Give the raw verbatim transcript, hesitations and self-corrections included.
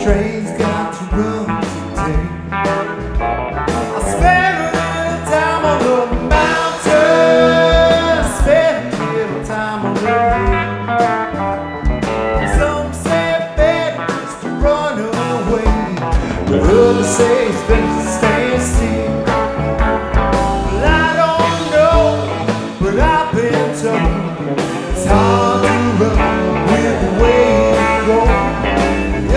train's got to run today. I spent a little time on the mountain, spent a little time on the hill. Some say better just to run away, but others say it's better